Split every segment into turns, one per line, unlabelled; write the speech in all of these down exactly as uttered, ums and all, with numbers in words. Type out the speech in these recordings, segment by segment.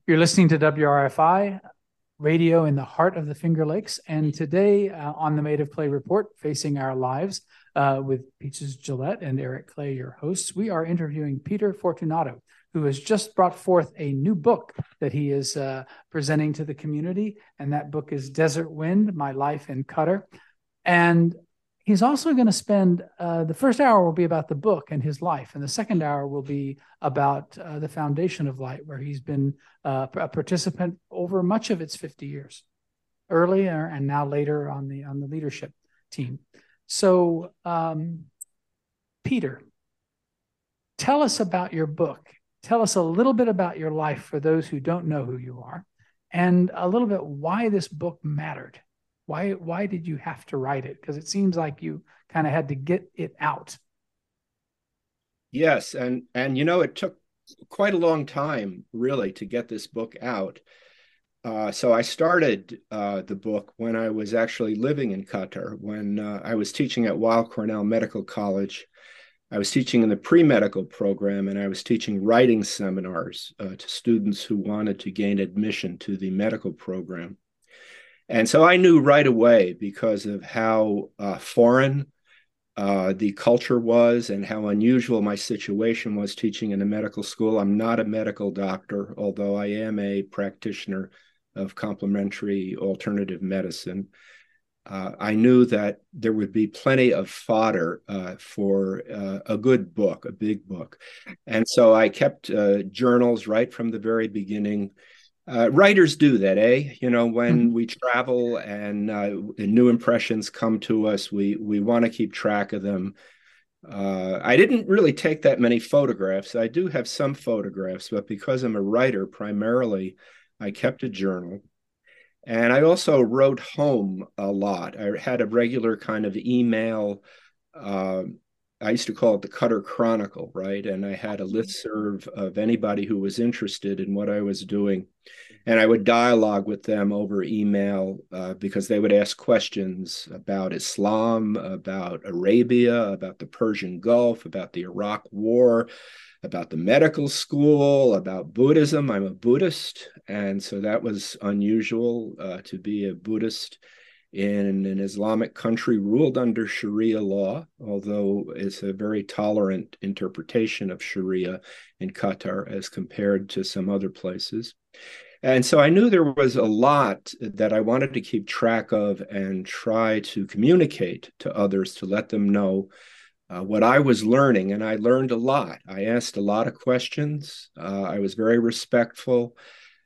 You're listening to W R F I radio in the heart of the Finger Lakes. And today uh, on the Made of Clay Report, Facing Our Lives, uh, with Peaches Gillette and Eric Clay, your hosts, we are interviewing Peter Fortunato, who has just brought forth a new book that he is uh, presenting to the community. And that book is Desert Wind, My Life in Qatar. And he's also going to spend, uh, the first hour will be about the book and his life. And the second hour will be about uh, the Foundation of Light, where he's been uh, a participant over much of its fifty years, earlier and now later on the, on the leadership team. So, um, Peter, tell us about your book. Tell us a little bit about your life for those who don't know who you are, and a little bit why this book mattered. Why, why did you have to write it? Because it seems like you kind of had to get it out.
Yes, and and you know, it took quite a long time, really, to get this book out. Uh, so I started uh, the book when I was actually living in Qatar, when uh, I was teaching at Weill Cornell Medical College. I was teaching in the pre-medical program, and I was teaching writing seminars uh, to students who wanted to gain admission to the medical program. And so I knew right away, because of how uh, foreign uh, the culture was and how unusual my situation was teaching in a medical school. I'm not a medical doctor, although I am a practitioner of complementary alternative medicine. Uh, I knew that there would be plenty of fodder uh, for uh, a good book, a big book. And so I kept uh, journals right from the very beginning. Uh, writers do that, eh? You know, when mm-hmm. we travel and uh, new impressions come to us, we we want to keep track of them. Uh, I didn't really take that many photographs. I do have some photographs, but because I'm a writer primarily, I kept a journal. And I also wrote home a lot. I had a regular kind of email. Uh, I used to call it the Qatar Chronicle, right? And I had a listserv of anybody who was interested in what I was doing. And I would dialogue with them over email uh, because they would ask questions about Islam, about Arabia, about the Persian Gulf, about the Iraq War, about the medical school, about Buddhism. I'm a Buddhist. And so that was unusual uh, to be a Buddhist in an Islamic country ruled under Sharia law, although it's a very tolerant interpretation of Sharia in Qatar as compared to some other places. And so I knew there was a lot that I wanted to keep track of and try to communicate to others to let them know uh, what I was learning. And I learned a lot. I asked a lot of questions. Uh, I was very respectful.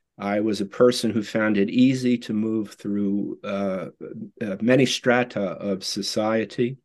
I was a person who found it easy to move through uh, uh, many strata of society.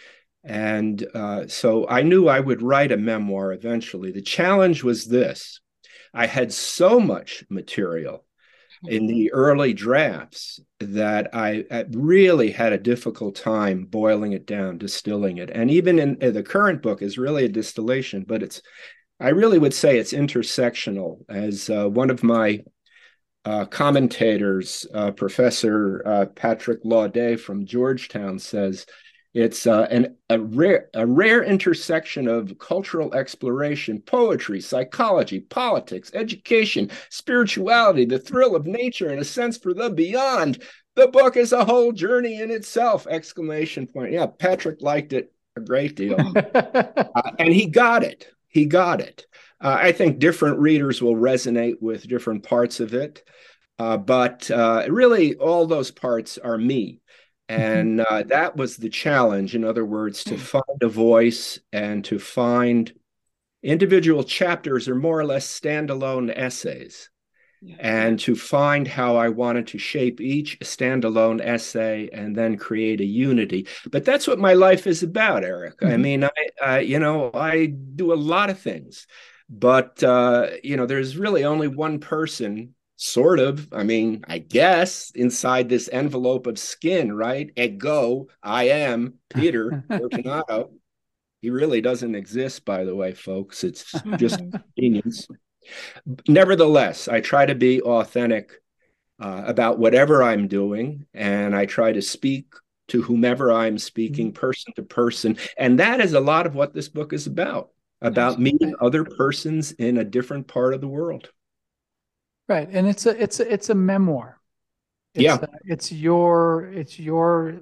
And uh, so I knew I would write a memoir eventually. The challenge was this. I had so much material in the early drafts that I, I really had a difficult time boiling it down, distilling it. And even in, in the current book is really a distillation, but it's, I really would say it's intersectional. As uh, one of my uh, commentators, uh, Professor uh, Patrick Laudet from Georgetown says, it's uh, an, a, rare, a rare intersection of cultural exploration, poetry, psychology, politics, education, spirituality, the thrill of nature, and a sense for the beyond. The book is a whole journey in itself, exclamation point. Yeah, Patrick liked it a great deal. uh, and he got it. He got it. Uh, I think different readers will resonate with different parts of it. Uh, but uh, really, all those parts are me. And uh, that was the challenge. In other words, to find a voice and to find individual chapters are more or less standalone essays, yeah. and to find how I wanted to shape each standalone essay and then create a unity. But that's what my life is about, Eric. Mm-hmm. I mean, I, I, you know, I do a lot of things, but, uh, you know, there's really only one person. Sort of. I mean, I guess inside this envelope of skin, right? Ego, I am Peter Fortunato. He really doesn't exist, by the way, folks. It's just convenience. Nevertheless, I try to be authentic uh, about whatever I'm doing, and I try to speak to whomever I'm speaking, person to person. And that is a lot of what this book is about, about meeting other persons in a different part of the world.
Right. And it's a it's a it's a memoir. It's
Yeah.
uh, it's your it's your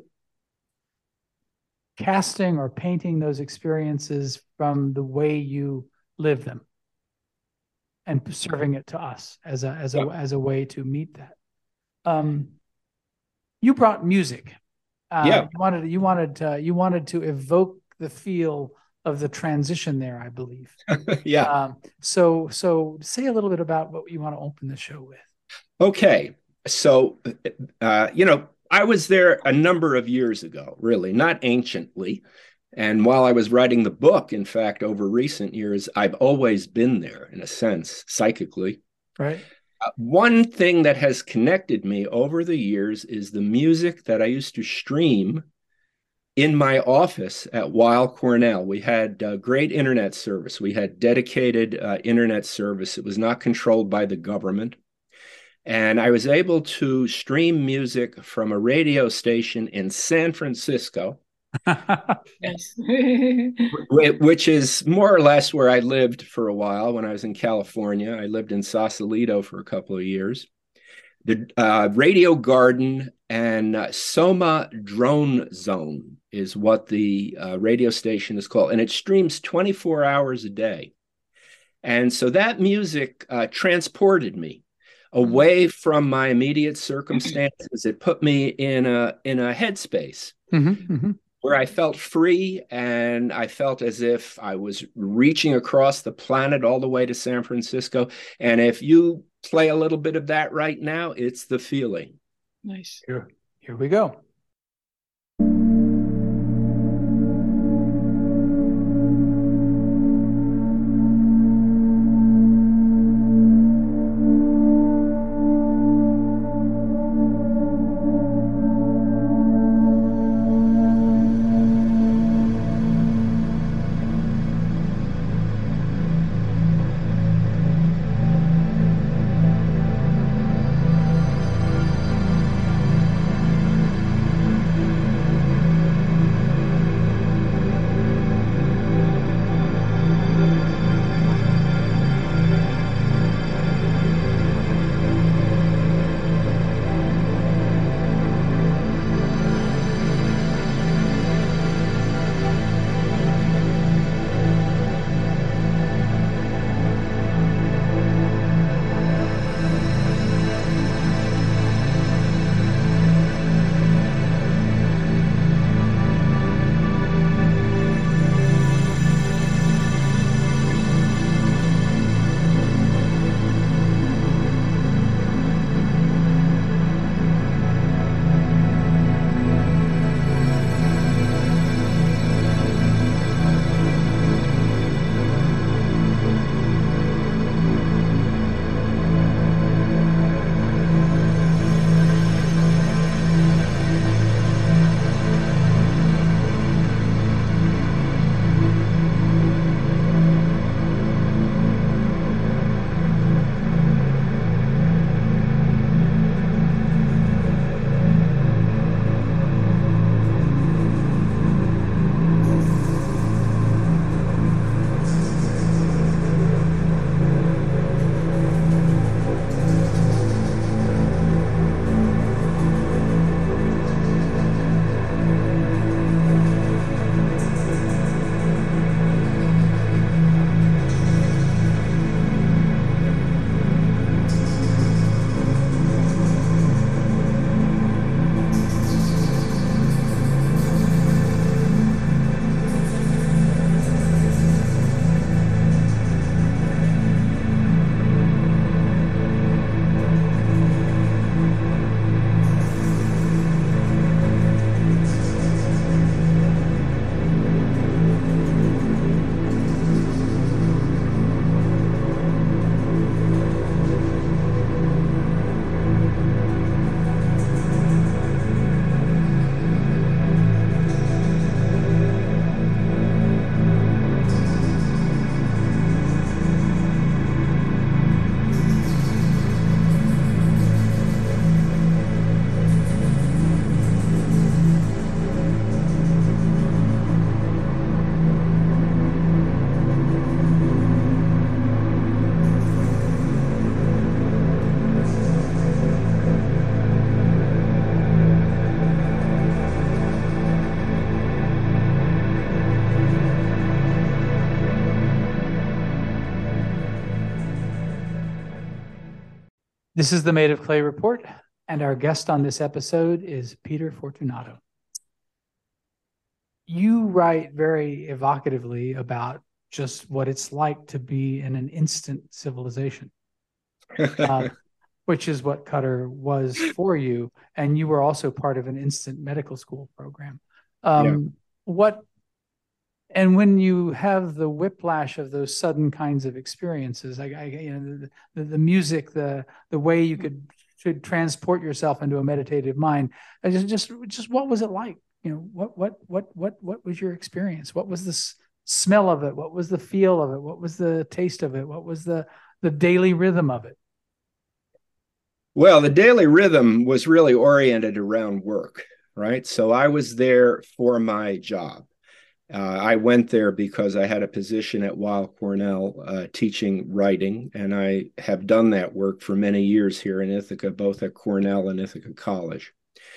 casting or painting those experiences from the way you live them and serving it to us as a as a
Yeah.
as a way to meet that. Um, you brought music. Uh,
Yeah.
you wanted you wanted to, you wanted to evoke the feel of the transition there, I believe.
Yeah.
Um, so so say a little bit about what you want to open the show with.
Okay. So, uh, you know, I was there a number of years ago, really, not anciently. And while I was writing the book, in fact, over recent years, I've always been there in a sense, psychically.
Right.
Uh, one thing that has connected me over the years is the music that I used to stream in my office at Weill Cornell. We had uh, great internet service. We had dedicated uh, internet service. It was not controlled by the government. And I was able to stream music from a radio station in San Francisco.
Yes.
Which is more or less where I lived for a while when I was in California. I lived in Sausalito for a couple of years. The uh, Radio Garden and uh, Soma Drone Zone is what the uh, radio station is called, and it streams twenty-four hours a day. And so that music uh, transported me away from my immediate circumstances. It put me in a in a headspace
mm-hmm, mm-hmm.
where I felt free, and I felt as if I was reaching across the planet all the way to San Francisco. And if you play a little bit of that right now, it's the feeling.
Nice.
Here, here we go. This is the Made of Clay Report, and our guest on this episode is Peter Fortunato. You write very evocatively about just what it's like to be in an instant civilization, uh, which is what Qatar was for you. And you were also part of an instant medical school program. Um, yeah. What, and when you have the whiplash of those sudden kinds of experiences, I, I you know, the, the, the music, the the way you could should transport yourself into a meditative mind, I just just just what was it like? You know, what what what what what was your experience? What was the s- smell of it? What was the feel of it? What was the taste of it? What was the the daily rhythm of it?
Well, the daily rhythm was really oriented around work, right? So I was there for my job. Uh, I went there because I had a position at Weill Cornell uh, teaching writing, and I have done that work for many years here in Ithaca, both at Cornell and Ithaca College.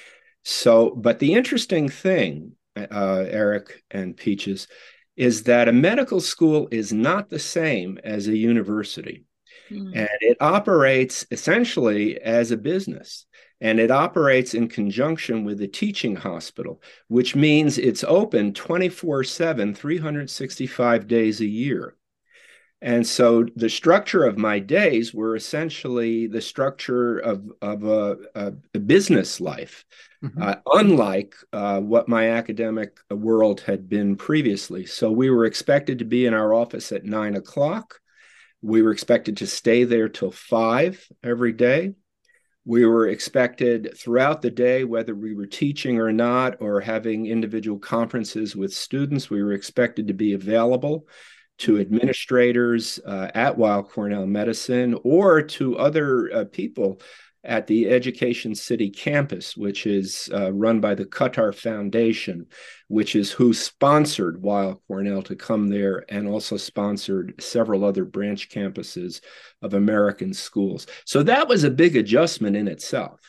So, but the interesting thing, uh, Eric and Peaches, is that a medical school is not the same as a university. Mm. And it operates essentially as a business. And it operates in conjunction with a teaching hospital, which means it's open twenty-four seven, three hundred sixty-five days a year. And so the structure of my days were essentially the structure of, of a, a, a business life, mm-hmm. uh, unlike uh, what my academic world had been previously. So we were expected to be in our office at nine o'clock. We were expected to stay there till five every day. We were expected throughout the day, whether we were teaching or not, or having individual conferences with students, we were expected to be available to administrators uh, at Weill Cornell Medicine or to other uh, people at the Education City campus, which is uh, run by the Qatar Foundation, which is who sponsored Weill Cornell to come there and also sponsored several other branch campuses of American schools. So that was a big adjustment in itself.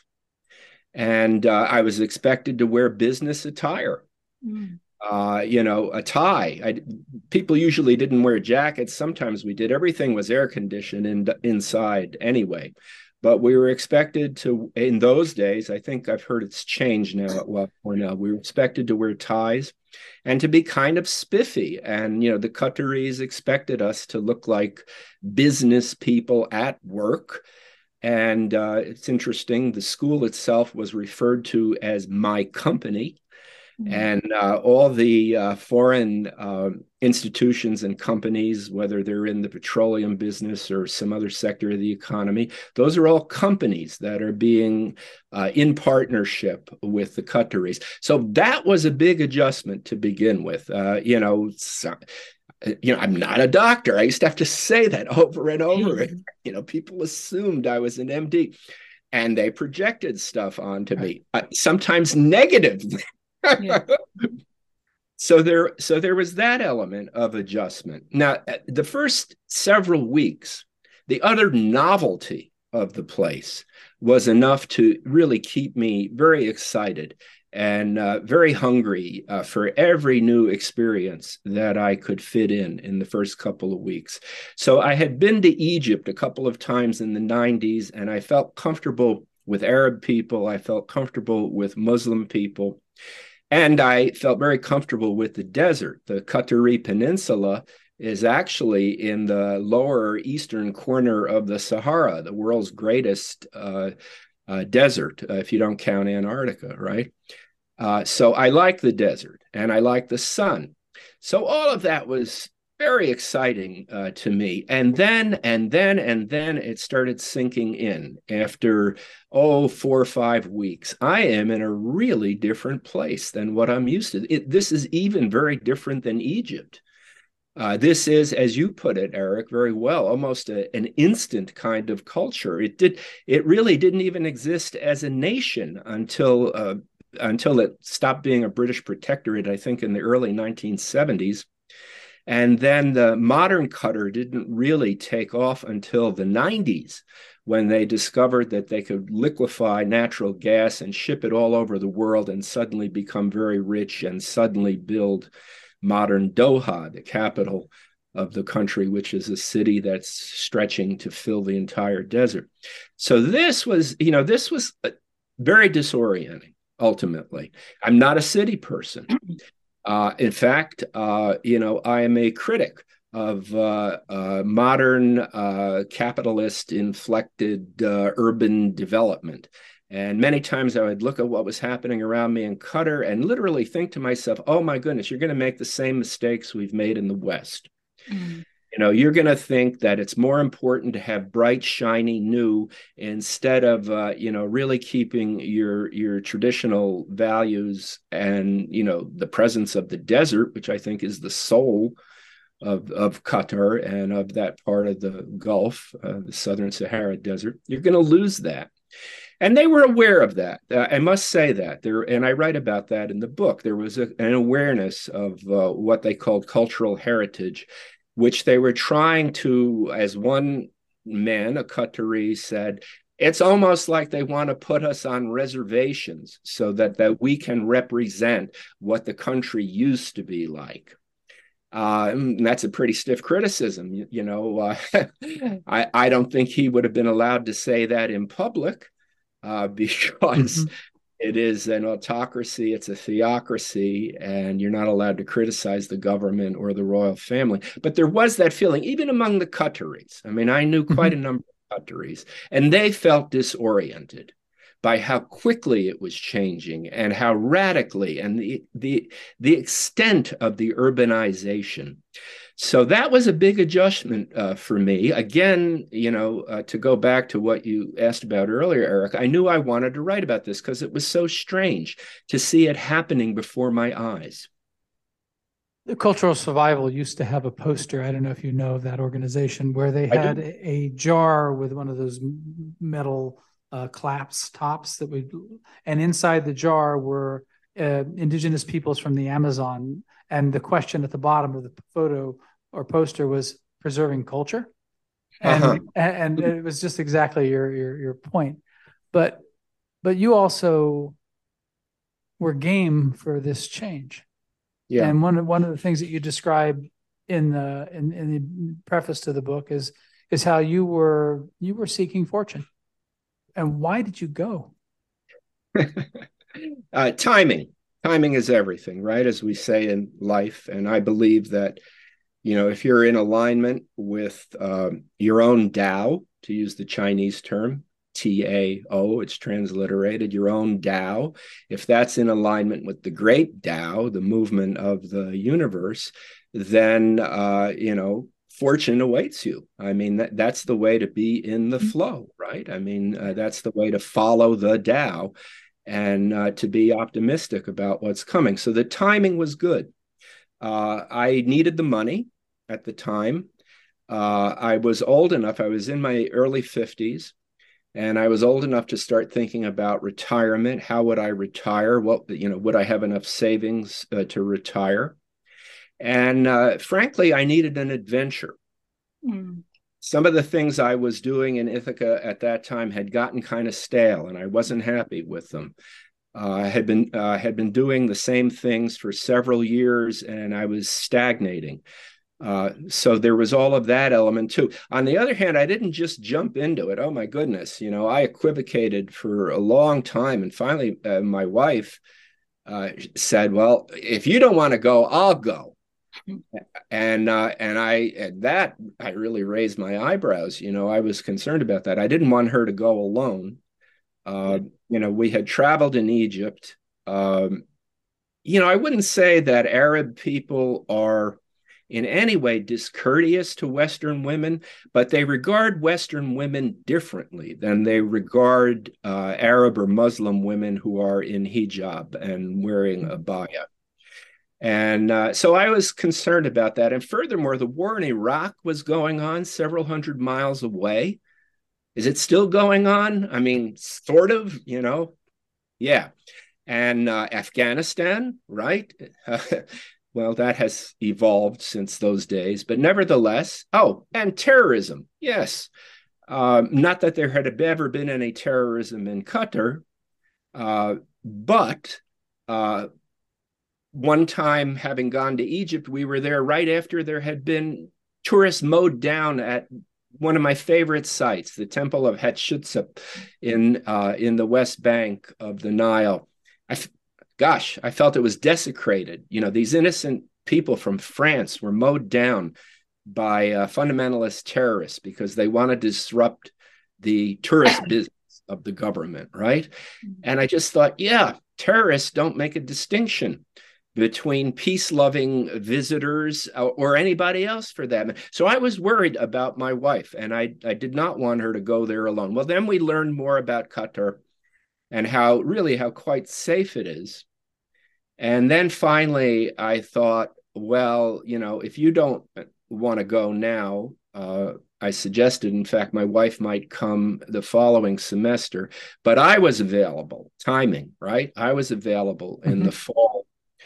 And uh, I was expected to wear business attire. Mm. Uh, you know, a tie. I, people usually didn't wear jackets. Sometimes we did. Everything was air conditioned in, inside anyway. But we were expected to, in those days, I think I've heard it's changed now at Weill Cornell, we were expected to wear ties and to be kind of spiffy. And, you know, the Qataris expected us to look like business people at work. And uh, it's interesting, the school itself was referred to as my company. And uh, all the uh, foreign uh, institutions and companies, whether they're in the petroleum business or some other sector of the economy, those are all companies that are being uh, in partnership with the Qataris. So that was a big adjustment to begin with. Uh, you know, so, you know, I'm not a doctor. I used to have to say that over and over. You know, people assumed I was an M D, and they projected stuff onto me, uh, sometimes negatively. Yeah. so there so there was that element of adjustment. Now, the first several weeks, the utter novelty of the place was enough to really keep me very excited and uh, very hungry uh, for every new experience that I could fit in in the first couple of weeks. So I had been to Egypt a couple of times in the nineties, and I felt comfortable with Arab people. I felt comfortable with Muslim people. And I felt very comfortable with the desert. The Qatari Peninsula is actually in the lower eastern corner of the Sahara, the world's greatest uh, uh, desert, uh, if you don't count Antarctica, right? Uh, so I like the desert and I like the sun. So all of that was very exciting uh, to me. And then, and then, and then it started sinking in after, oh, four or five weeks. I am in a really different place than what I'm used to. It, this is even very different than Egypt. Uh, this is, as you put it, Eric, very well, almost a, an instant kind of culture. It did. It really didn't even exist as a nation until uh, until it stopped being a British protectorate, I think, in the early nineteen seventies. And then the modern Qatar didn't really take off until the nineties, when they discovered that they could liquefy natural gas and ship it all over the world and suddenly become very rich and suddenly build modern Doha, the capital of the country, which is a city that's stretching to fill the entire desert. So this was, you know, this was very disorienting, ultimately. I'm not a city person. Uh, in fact, uh, you know, I am a critic of uh, uh, modern uh, capitalist-inflected uh, urban development. And many times I would look at what was happening around me in Qatar and literally think to myself, oh my goodness, you're going to make the same mistakes we've made in the West. Mm. You know, you're going to think that it's more important to have bright, shiny, new instead of, uh, you know, really keeping your your traditional values and, you know, the presence of the desert, which I think is the soul of, of Qatar and of that part of the Gulf, uh, the Southern Sahara Desert. You're going to lose that. And they were aware of that. Uh, I must say that there, and I write about that in the book. There was a, an awareness of uh, what they called cultural heritage, which they were trying to, as one man, a Qatari, said, it's almost like they want to put us on reservations so that, that we can represent what the country used to be like. Uh, and that's a pretty stiff criticism. You, you know, uh, I, I don't think he would have been allowed to say that in public. Uh, because mm-hmm. it is an autocracy, it's a theocracy, and you're not allowed to criticize the government or the royal family. But there was that feeling, even among the Qataris. I mean, I knew quite mm-hmm. a number of Qataris, and they felt disoriented by how quickly it was changing and how radically and the the the extent of the urbanization. So that was a big adjustment uh, for me. Again, you know, uh, to go back to what you asked about earlier, Eric, I knew I wanted to write about this because it was so strange to see it happening before my eyes.
The Cultural Survival used to have a poster, I don't know if you know of that organization, where they had a, a jar with one of those metal uh, claps tops that would, and inside the jar were uh, indigenous peoples from the Amazon. And the question at the bottom of the photo or poster was preserving culture. And, uh-huh. and it was just exactly your, your, your point. But, but you also were game for this change. Yeah. And one of, one of the things that you describe in the, in, in the preface to the book is, is how you were, you were seeking fortune. And why did you go?
uh, timing. Timing is everything, right? As we say in life. And I believe that, you know, if you're in alignment with um, your own Tao, to use the Chinese term, T A O, it's transliterated, your own Tao, if that's in alignment with the great Tao, the movement of the universe, then, uh, you know, fortune awaits you. I mean, that, that's the way to be in the flow, right? I mean, uh, that's the way to follow the Tao and uh, to be optimistic about what's coming. So the timing was good. Uh, I needed the money at the time. Uh, I was old enough. I was in my early fifties, and I was old enough to start thinking about retirement. How would I retire? What, you know, would I have enough savings uh, to retire? And uh, frankly, I needed an adventure. Mm. Some of the things I was doing in Ithaca at that time had gotten kind of stale, and I wasn't happy with them. Uh, I had been uh, had been doing the same things for several years, and I was stagnating. Uh, so there was all of that element too. On the other hand, I didn't just jump into it. Oh my goodness, you know, I equivocated for a long time, and finally, uh, my wife uh, said, "Well, if you don't want to go, I'll go." And uh, and I at that I really raised my eyebrows. You know, I was concerned about that. I didn't want her to go alone. Uh, you know, we had traveled in Egypt. Um, you know, I wouldn't say that Arab people are in any way discourteous to Western women, but they regard Western women differently than they regard uh, Arab or Muslim women who are in hijab and wearing abaya. And uh, so I was concerned about that. And furthermore, the war in Iraq was going on several hundred miles away. Is it still going on? I mean, sort of, you know, yeah. And uh, Afghanistan, right? Well, that has evolved since those days, but nevertheless, oh, and terrorism, yes. Um, not that there had ever been any terrorism in Qatar, uh, but uh, one time having gone to Egypt, we were there right after there had been tourists mowed down at one of my favorite sites, the Temple of Hatshepsut in uh, in the West Bank of the Nile. I, gosh, I felt it was desecrated. You know, these innocent people from France were mowed down by uh, fundamentalist terrorists because they want to disrupt the tourist business of the government, right? And I just thought, yeah, terrorists don't make a distinction between peace-loving visitors or anybody else for that. So I was worried about my wife, and I, I did not want her to go there alone. Well, then we learned more about Qatar and how really how quite safe it is. And then finally, I thought, well, you know, if you don't want to go now, uh, I suggested, in fact, my wife might come the following semester, but I was available, timing, right? I was available mm-hmm. in the fall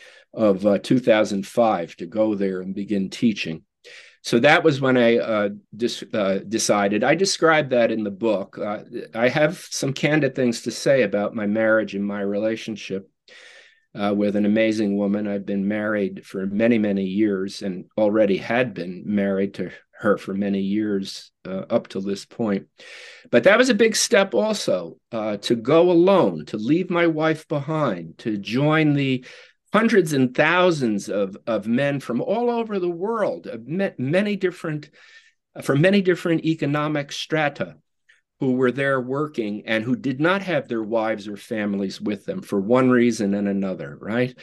of uh, two thousand five to go there and begin teaching. So that was when I uh, dis- uh, decided. I described that in the book. Uh, I have some candid things to say about my marriage and my relationship uh, with an amazing woman. I've been married for many, many years and already had been married to her for many years uh, up to this point. But that was a big step also, uh, to go alone, to leave my wife behind, to join the hundreds and thousands of, of men from all over the world, many different, from many different economic strata, who were there working and who did not have their wives or families with them for one reason and another, right?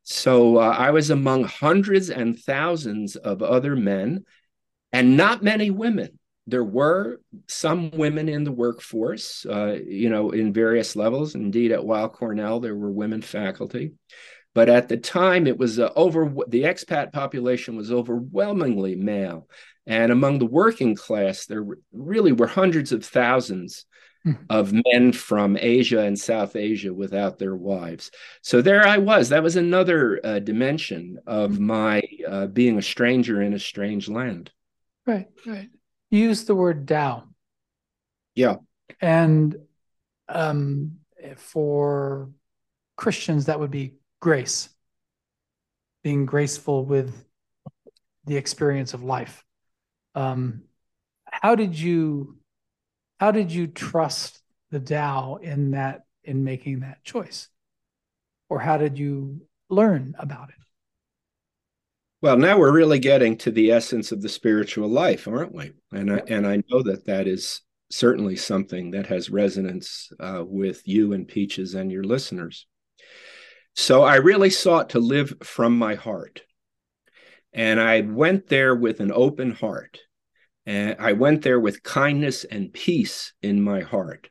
So uh, I was among hundreds and thousands of other men and not many women. There were some women in the workforce, uh, you know, in various levels. Indeed, at Weill Cornell, there were women faculty. But at the time, it was uh, over, the expat population was overwhelmingly male. And among the working class, there really were hundreds of thousands mm. of men from Asia and South Asia without their wives. So there I was. That was another uh, dimension of mm. my uh, being a stranger in a strange land.
Right, right. You used the word Tao.
Yeah.
And um, for Christians, that would be grace, being graceful with the experience of life. Um, how did you, how did you trust the Tao in that, in making that choice? Or how did you learn about it?
Well, now we're really getting to the essence of the spiritual life, aren't we? And yep. I, and I know that that is certainly something that has resonance uh, with you and Peaches and your listeners. So I really sought to live from my heart. And I went there with an open heart. And I went there with kindness and peace in my heart.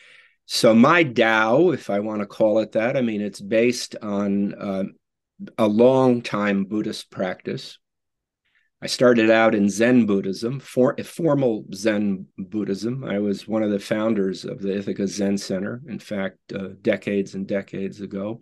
So my Tao, if I want to call it that, I mean, it's based on uh, a long time Buddhist practice. I started out in Zen Buddhism, for, formal Zen Buddhism. I was one of the founders of the Ithaca Zen Center, in fact, uh, decades and decades ago.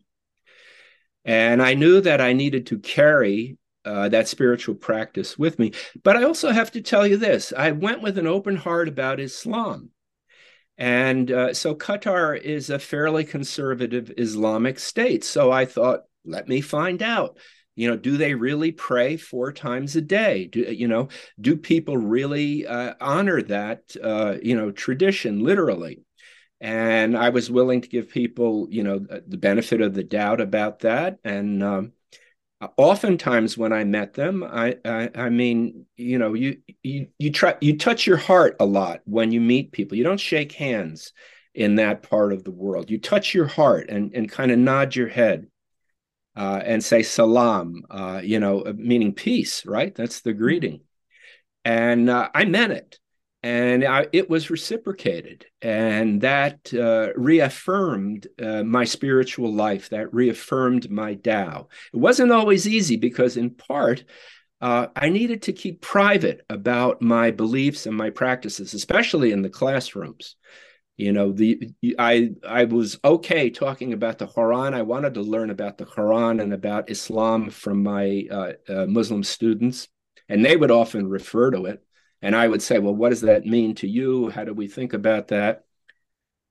And I knew that I needed to carry uh, that spiritual practice with me. But I also have to tell you this. I went with an open heart about Islam. And uh, so Qatar is a fairly conservative Islamic state. So I thought, let me find out. You know, do they really pray four times a day? Do, you know, do people really uh, honor that, uh, you know, tradition, literally? And I was willing to give people, you know, the benefit of the doubt about that. And um, oftentimes when I met them, I, I, I mean, you know, you, you, you try, you touch your heart a lot when you meet people. You don't shake hands in that part of the world. You touch your heart and, and kind of nod your head uh, and say salam, uh, you know, meaning peace, right? That's the greeting. And uh, I meant it. And I, it was reciprocated, and that uh, reaffirmed uh, my spiritual life, that reaffirmed my Tao. It wasn't always easy because, in part, uh, I needed to keep private about my beliefs and my practices, especially in the classrooms. You know, the I I was okay talking about the Quran. I wanted to learn about the Quran and about Islam from my uh, uh, Muslim students, and they would often refer to it. And I would say, well, what does that mean to you? How do we think about that?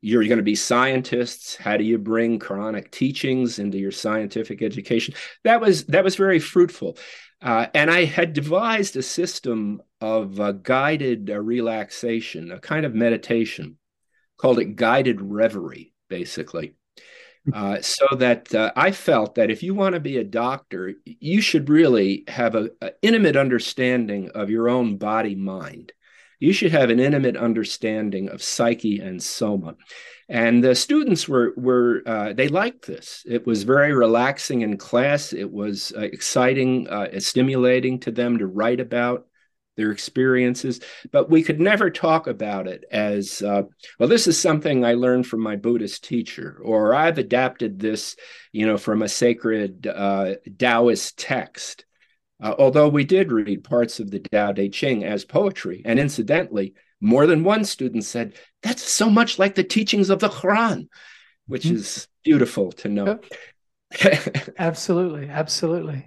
you're going to be scientists. How do you bring Quranic teachings into your scientific education? That was that was very fruitful. Uh, and I had devised a system of uh, guided uh, relaxation, a kind of meditation, called it guided reverie, basically. Uh, so that uh, I felt that if you want to be a doctor, you should really have an intimate understanding of your own body-mind. You should have an intimate understanding of psyche and soma. And the students were, were uh, they liked this. It was very relaxing in class. It was uh, exciting, uh, stimulating to them to write about their experiences. But we could never talk about it as, uh, well, this is something I learned from my Buddhist teacher, or I've adapted this, you know, from a sacred uh, Taoist text. Uh, although we did read parts of the Tao Te Ching as poetry. And incidentally, more than one student said, that's so much like the teachings of the Quran, which mm-hmm. is beautiful to know.
Yep. Absolutely. Absolutely.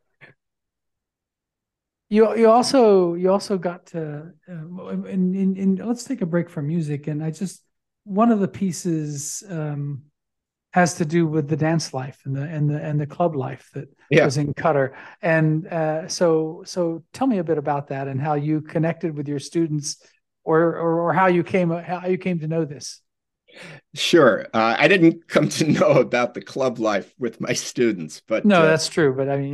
You you also you also got to, uh, in, in, in, let's take a break from music. And I just, one of the pieces um, has to do with the dance life and the and the and the club life that yeah. was in Qatar. And uh, so so tell me a bit about that and how you connected with your students, or or, or how you came how you came to know this.
Sure, uh, I didn't come to know about the club life with my students, but
no,
uh,
that's true. But I mean,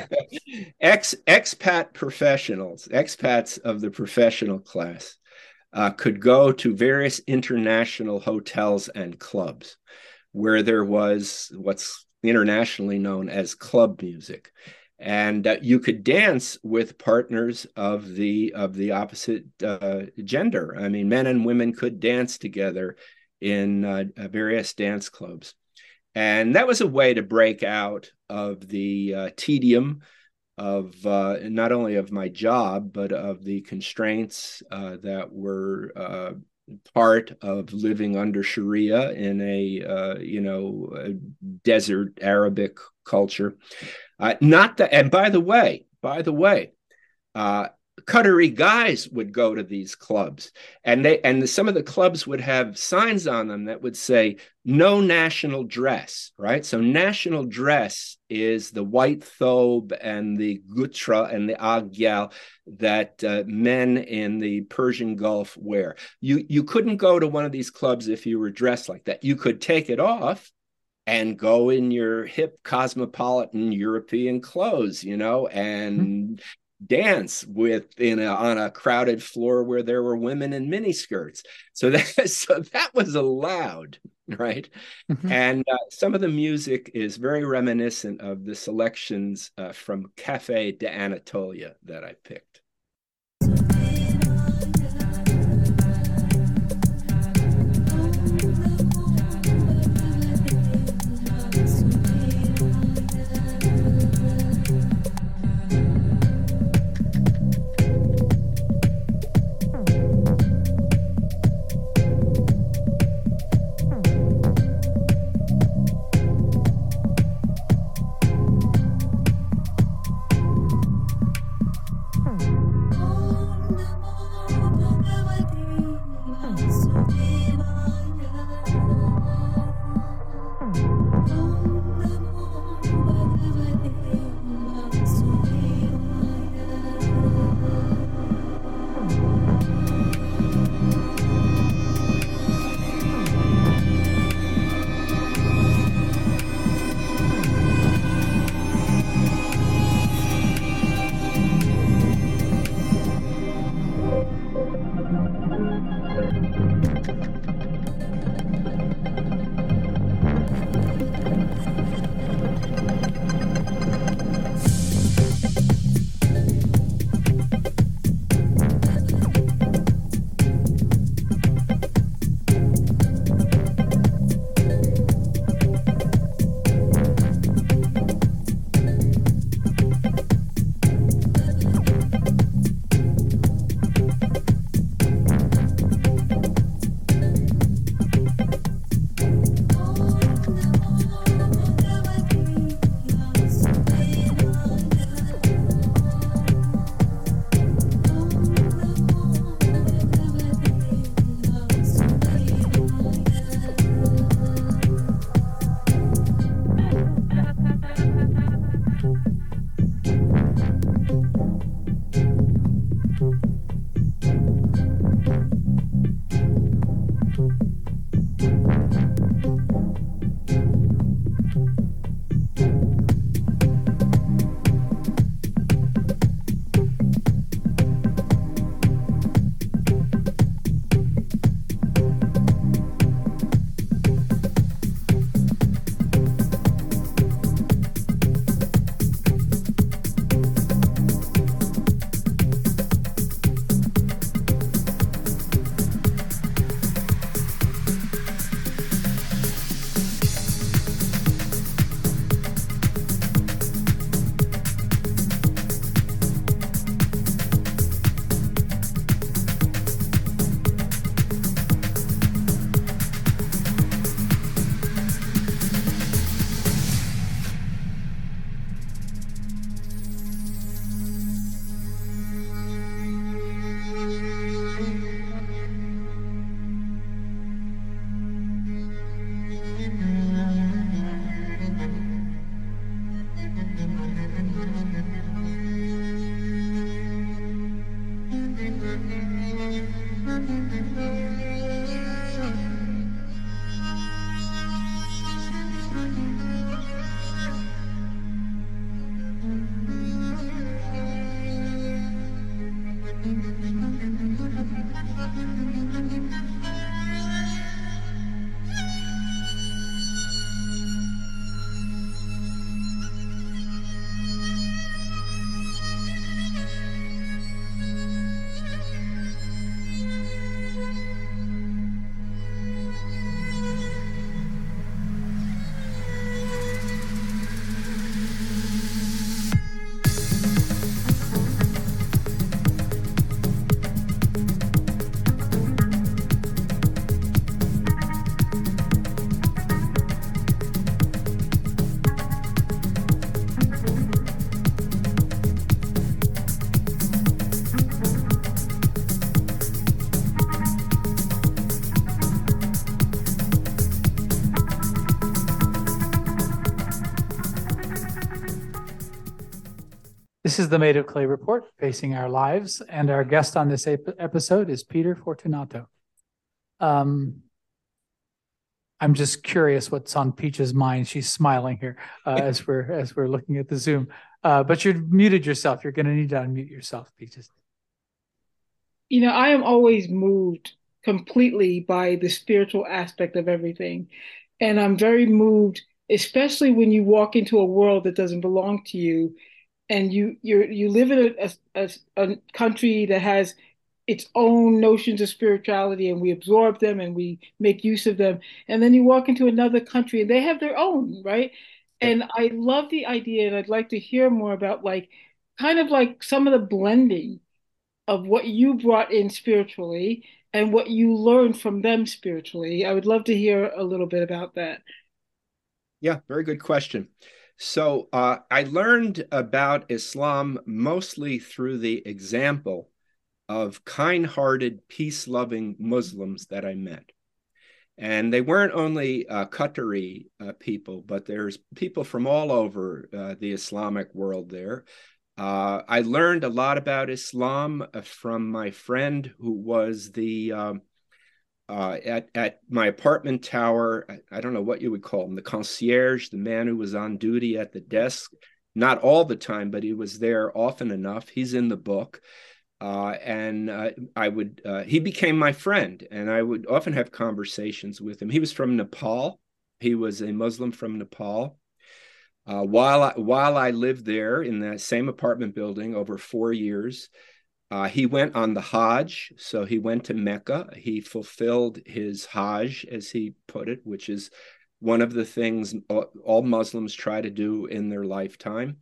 ex expat professionals, expats of the professional class, uh, could go to various international hotels and clubs where there was what's internationally known as club music, and uh, you could dance with partners of the of the opposite uh, gender. I mean, men and women could dance together in uh, various dance clubs, and that was a way to break out of the uh, tedium of uh, not only of my job, but of the constraints uh, that were uh, part of living under Sharia in a, uh, you know, a desert Arabic culture. Uh, not that, and by the way, by the way, uh, Qatari guys would go to these clubs, and they and the, some of the clubs would have signs on them that would say "No national dress." Right, so national dress is the white thobe and the gutra and the agyal that uh, men in the Persian Gulf wear. You you couldn't go to one of these clubs if you were dressed like that. You could take it off and go in your hip cosmopolitan European clothes, you know, and mm-hmm. dance with in a, on a crowded floor where there were women in miniskirts. So that so that was allowed, right? Mm-hmm. And uh, some of the music is very reminiscent of the selections uh, from Cafe de Anatolia that I picked.
Hmm.
This is the Made of Clay Report, Facing Our Lives, and our guest on this ep episode is Peter Fortunato. Um, I'm just curious what's on Peach's mind. She's smiling here uh, as we're as we're looking at the Zoom. Uh, but you're muted yourself. You're going to need to unmute yourself, Peaches.
You know, I am always moved completely by the spiritual aspect of everything. And I'm very moved, especially when you walk into a world that doesn't belong to you, and you you you live in a, a, a country that has its own notions of spirituality, and we absorb them and we make use of them. And then you walk into another country and they have their own, right?
Yep.
And I love the idea, and I'd like to hear more about like kind of like some of the blending of what you brought in spiritually and what you learned from them spiritually. I would love to hear a little bit about that.
Yeah, very good question. So uh, I learned about Islam mostly through the example of kind-hearted, peace-loving Muslims that I met. And they weren't only uh, Qatari uh, people, but there's people from all over uh, the Islamic world there. Uh, I learned a lot about Islam from my friend who was the, um, uh, at, at my apartment tower, I, I don't know what you would call him, the concierge, the man who was on duty at the desk, not all the time, but he was there often enough. He's in the book. Uh, and uh, I would, uh, he became my friend, and I would often have conversations with him. He was from Nepal. He was a Muslim from Nepal. Uh, while I, while I lived there in that same apartment building over four years, uh, he went on the Hajj. So he went to Mecca. He fulfilled his Hajj, as he put it, which is one of the things all, all Muslims try to do in their lifetime.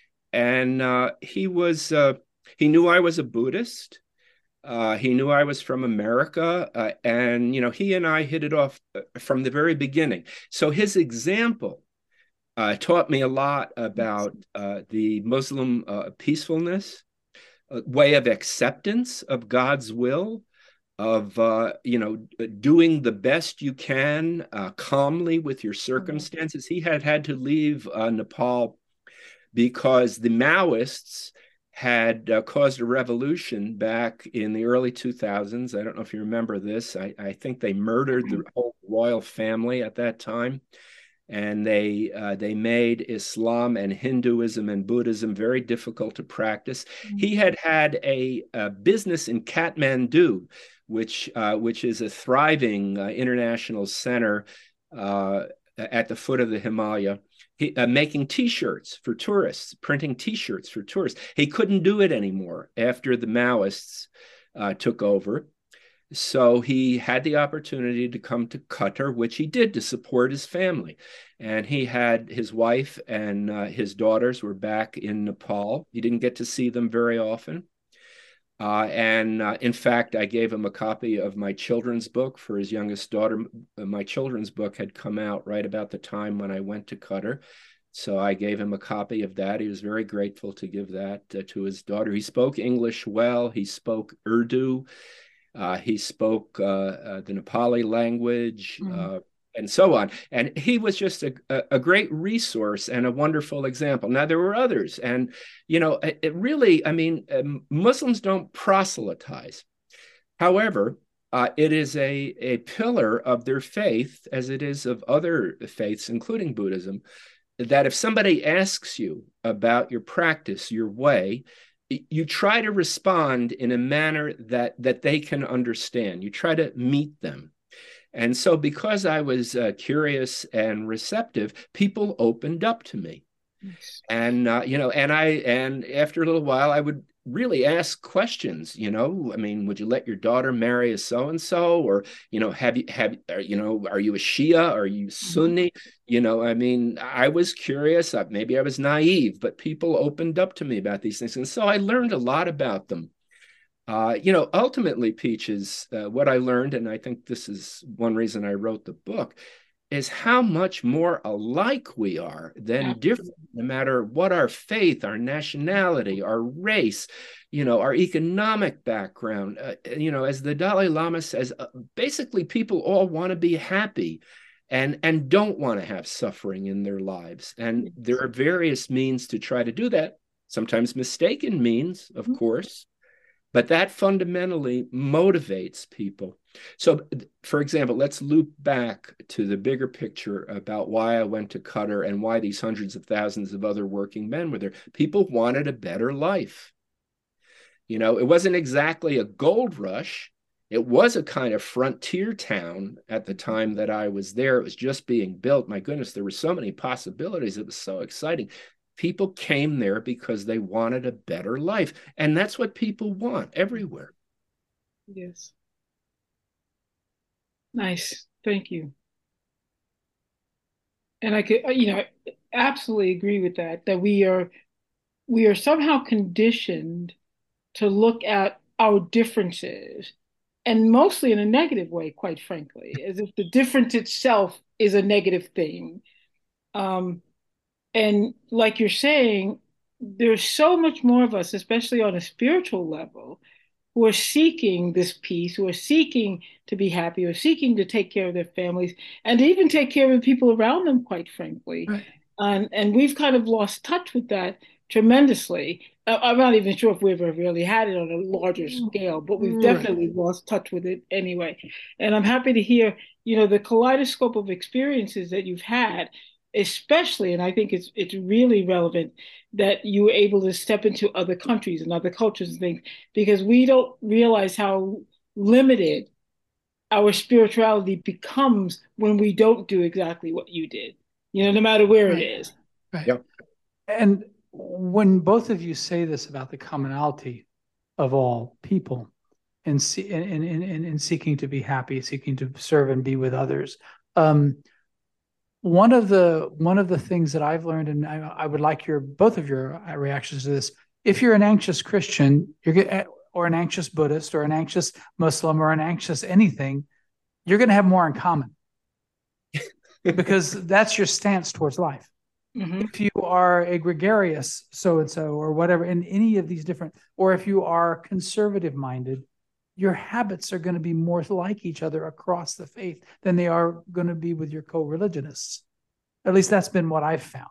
And uh, he was, uh, he knew I was a Buddhist. Uh, he knew I was from America. Uh, and, you know, he and I hit it off from the very beginning. So his example Uh, taught me a lot about uh, the Muslim uh, peacefulness, uh, way of acceptance of God's will, of, uh, you know, doing the best you can uh, calmly with your circumstances. He had had to leave uh, Nepal because the Maoists had uh, caused a revolution back in the early two thousands. I don't know if you remember this. I, I think they murdered the whole royal family at that time. And they uh, they made Islam and Hinduism and Buddhism very difficult to practice. Mm-hmm. He had had a, a business in Kathmandu, which uh, which is a thriving uh, international center uh, at the foot of the Himalaya, he, uh, making T-shirts for tourists, printing T-shirts for tourists. He couldn't do it anymore after the Maoists uh, took over. So he had the opportunity to come to Qatar, which he did to support his family. And he had his wife and uh, his daughters were back in Nepal. He didn't get to see them very often. Uh, and uh, in fact, I gave him a copy of my children's book for his youngest daughter. My children's book had come out right about the time when I went to Qatar. So I gave him a copy of that. He was very grateful to give that uh, to his daughter. He spoke English well. He spoke Urdu. Uh, he spoke uh, uh, the Nepali language, mm. uh, and so on. And he was just a, a great resource and a wonderful example. Now, there were others. And, you know, it, it really, I mean, um, Muslims don't proselytize. However, uh, it is a, a pillar of their faith, as it is of other faiths, including Buddhism, that if somebody asks you about your practice, your way, you try to respond in a manner that that they can understand. You try to meet them. And so because I was uh, curious and receptive, people opened up to me. Yes. And, uh, you know, and I, and after a little while, I would really ask questions, you know, I mean, would you let your daughter marry a so-and-so? Or, you know, have you, have, are, you know, are you a Shia? Are you Sunni? Mm-hmm. You know, I mean, I was curious, maybe I was naive, but people opened up to me about these things. And so I learned a lot about them. Uh, you know, ultimately, Peaches, uh, what I learned, and I think this is one reason I wrote the book, is how much more alike we are than yeah. different, no matter what our faith, our nationality, our race, you know, our economic background. Uh, you know, as the Dalai Lama says, uh, basically people all want to be happy and, and don't want to have suffering in their lives. And there are various means to try to do that. sometimes mistaken means, of course, but that fundamentally motivates people. So, for example, let's loop back to the bigger picture about why I went to Qatar and why these hundreds of thousands of other working men were there. People wanted a better life. You know, it wasn't exactly a gold rush. It was a kind of frontier town at the time that I was there. It was just being built. My goodness, there were so many possibilities. It was so exciting. People came there because they wanted a better life. And that's what people want everywhere.
Yes. Nice. Thank you. And I could, you know, absolutely agree with that, that we are we are somehow conditioned to look at our differences, and mostly in a negative way, quite frankly, as if the difference itself is a negative thing. Um, and like you're saying, there's so much more of us, especially on a spiritual level, who are seeking this peace, who are seeking to be happy, or seeking to take care of their families, and even take care of the people around them, quite frankly.
Right.
Um, and we've kind of lost touch with that tremendously. Uh, I'm not even sure if we've ever really had it on a larger scale, but we've definitely
Right.
lost touch with it anyway. And I'm happy to hear, you know, the kaleidoscope of experiences that you've had, especially, and I think it's it's really relevant that you were able to step into other countries and other cultures and things, because we don't realize how limited our spirituality becomes when we don't do exactly what you did, you know, no matter where
Right.
it is.
Right.
Yep.
And when both of you say this about the commonality of all people in, in, in, in, in seeking to be happy, seeking to serve and be with others, um, one of the one of the things that I've learned, and I, I would like your both of your reactions to this. If you're an anxious Christian, you're or an anxious Buddhist, or an anxious Muslim, or an anxious anything, you're going to have more in common because that's your stance towards life.
Mm-hmm.
If you are a gregarious so-and-so or whatever in any of these different, or if you are conservative minded, your habits are going to be more like each other across the faith than they are going to be with your co-religionists. At least that's been what I've found.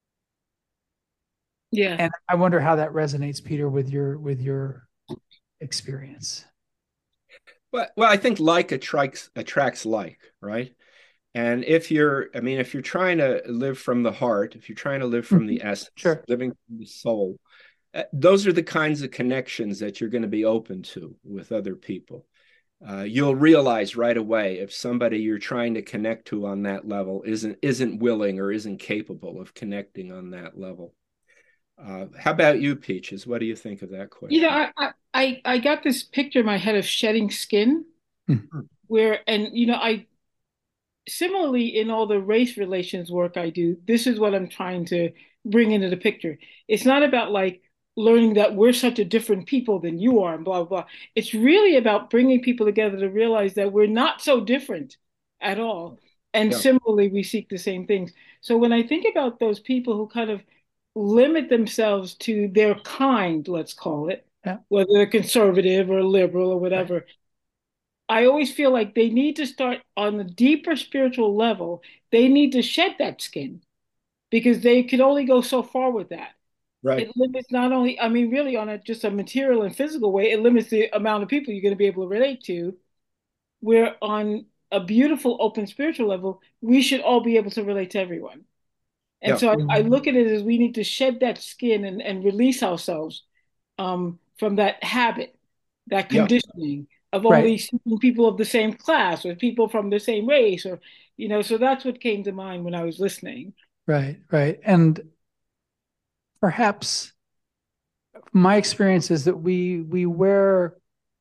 Yeah.
And I wonder how that resonates, Peter, with your with your experience.
Well, well, I think like attracts attracts like, right? And if you're, I mean, if you're trying to live from the heart, if you're trying to live from the essence,
Sure.
living from the soul, uh, those are the kinds of connections that you're going to be open to with other people. Uh, you'll realize right away if somebody you're trying to connect to on that level isn't isn't willing or isn't capable of connecting on that level. Uh, how about you, Peaches? What do you think of that question?
You know, I, I, I got this picture in my head of shedding skin,
mm-hmm.
where, and, you know, I, similarly in all the race relations work I do, this is what I'm trying to bring into the picture. It's not about like learning that we're such a different people than you are and blah, blah, blah. It's really about bringing people together to realize that we're not so different at all. And
Yeah.
similarly, we seek the same things. So when I think about those people who kind of limit themselves to their kind, let's call it,
yeah.
whether they're conservative or liberal or whatever, right. I always feel like they need to start on the deeper spiritual level. They need to shed that skin because they could only go so far with that.
Right.
It limits not only, I mean, really on a just a material and physical way, it limits the amount of people you're going to be able to relate to. Where on a beautiful, open spiritual level, we should all be able to relate to everyone. And
Yeah.
so I, I look at it as we need to shed that skin and, and release ourselves um, from that habit, that conditioning yeah. of only right. seeing people of the same class or people from the same race, or, you know, so that's what came to mind when I was listening.
Right, right. And perhaps my experience is that we we wear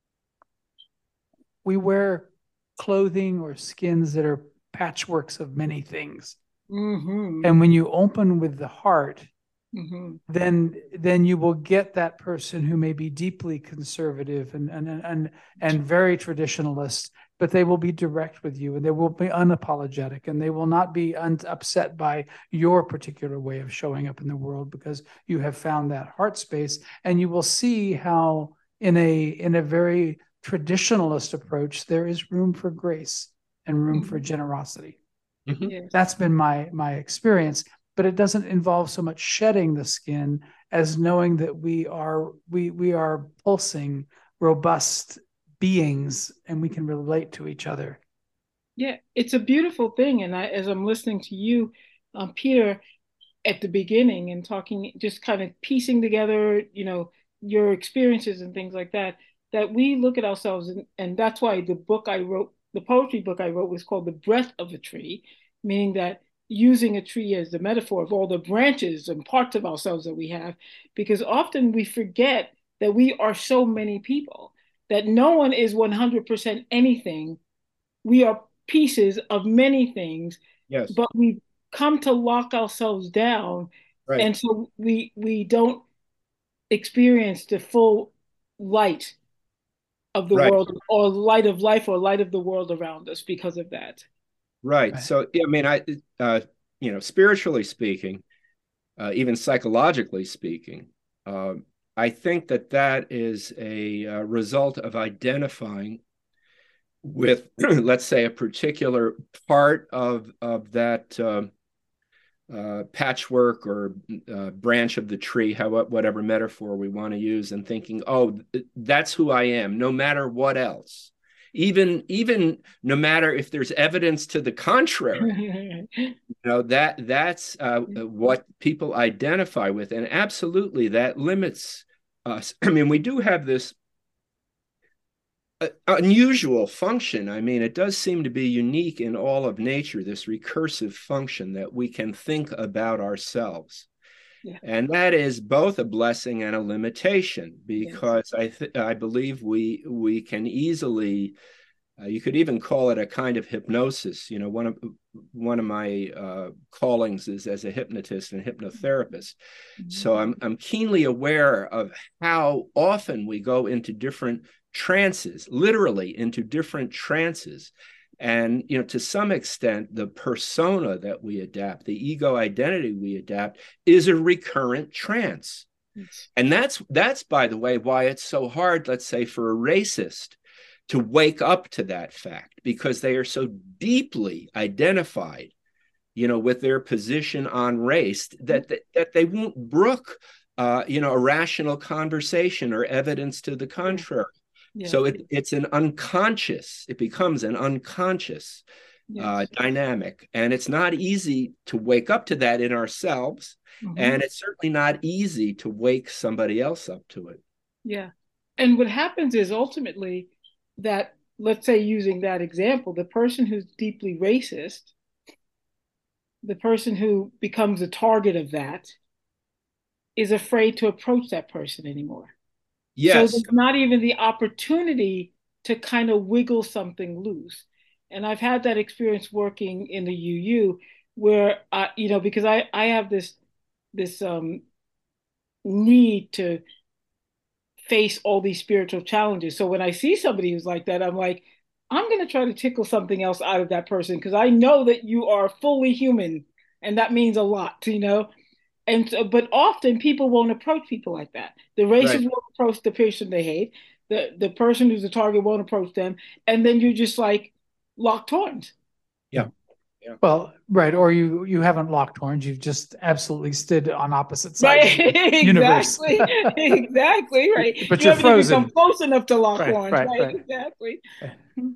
we wear clothing or skins that are patchworks of many things.
Mm-hmm.
And when you open with the heart,
mm-hmm.
then then you will get that person who may be deeply conservative and and and and very traditionalist, but they will be direct with you and they will be unapologetic and they will not be un- upset by your particular way of showing up in the world because you have found that heart space. And you will see how in a in a very traditionalist approach there is room for grace and room mm-hmm. for generosity.
Mm-hmm.
Yes.
That's been my my experience. but it doesn't involve so much shedding the skin as knowing that we are we we are pulsing, robust beings, and we can relate to each other.
Yeah, it's a beautiful thing. And I, as I'm listening to you, um, Peter, at the beginning and talking, just kind of piecing together, you know, your experiences and things like that, that we look at ourselves. And, and that's why the book I wrote, the poetry book I wrote was called The Breath of a Tree, meaning that using a tree as the metaphor of all the branches and parts of ourselves that we have, because often we forget that we are so many people, that no one is one hundred percent anything. We are pieces of many things,
Yes.
but we come to lock ourselves down,
Right.
and so we we don't experience the full light of the
Right.
world, or light of life, or light of the world around us because of that.
Right.
Right.
So, yeah, I mean, I, uh, you know, spiritually speaking, uh, even psychologically speaking, uh, I think that that is a uh, result of identifying with, let's say, a particular part of of that uh, uh, patchwork or uh, branch of the tree, how whatever metaphor we want to use, and thinking, oh, that's who I am, no matter what else. Even even no matter if there's evidence to the contrary, you know, that that's uh, what people identify with, and absolutely that limits us. I mean, we do have this unusual function. I mean, it does seem to be unique in all of nature, this recursive function that we can think about ourselves.
Yeah.
And that is both a blessing and a limitation, because yes. I I believe we we can easily, uh, you could even call it a kind of hypnosis. You know, one of one of my uh, callings is as a hypnotist and hypnotherapist. Mm-hmm. So I'm I'm keenly aware of how often we go into different trances, literally into different trances. And, you know, to some extent, the persona that we adapt, the ego identity we adapt, is a recurrent trance. Yes. And that's, that's, by the way, why it's so hard, let's say, for a racist to wake up to that fact, because they are so deeply identified, you know, with their position on race, that, that, that they won't brook, uh, you know, a rational conversation or evidence to the contrary. Yeah. So it, it's an unconscious, it becomes an unconscious yes. uh, dynamic. And it's not easy to wake up to that in ourselves. Mm-hmm. And it's certainly not easy to wake somebody else up to it.
Yeah. And what happens is ultimately that, let's say, using that example, the person who's deeply racist, the person who becomes a target of that, is afraid to approach that person anymore.
Yes.
So there's not even the opportunity to kind of wiggle something loose. And I've had that experience working in the U U where, I, you know, because I, I have this, this um, need to face all these spiritual challenges. So when I see somebody who's like that, I'm like, I'm going to try to tickle something else out of that person, because I know that you are fully human, and that means a lot, you know? And so, but often people won't approach people like that. The racist right. won't approach the person they hate. The the person who's the target won't approach them. And then you're just like locked horns.
Yeah. Yeah.
Well, right. Or you you haven't locked horns. You've just absolutely stood on opposite sides
right.
of the universe.
Exactly. Exactly. Right.
But
you
you're
haven't
frozen.
even come close enough to lock
right,
horns.
Right,
right.
right.
Exactly.
Right.